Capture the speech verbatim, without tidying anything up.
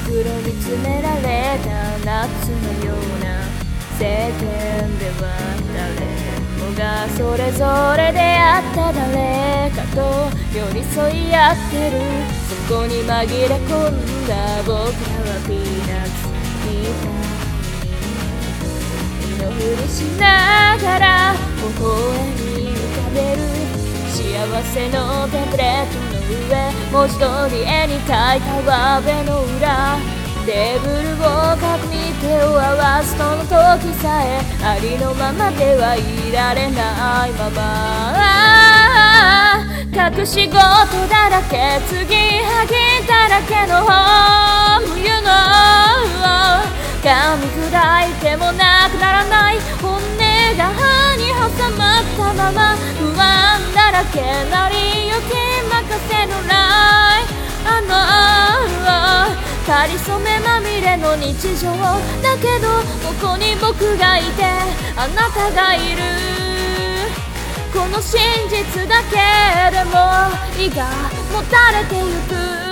袋に詰められた夏のような世間では誰もがそれぞれ出会った誰かと寄り添い合ってる。そこに紛れ込んだ僕らはピーナッツみたいに身のふりしながら微笑み浮かべる。幸せのテンプレートの上、文字通り絵に描いたワーベの裏、テーブルを確認手を合わすその時さえありのままではいられないまま、隠し事だらけ継ぎはぎだらけの冬の噛み砕いてもなくならない本音が歯に挟まったまま、不安だらけなりゆき任せのライあのかりそめまみれの日常だけど、ここに僕がいてあなたがいる。この真実だけでも胃がもたれてゆく。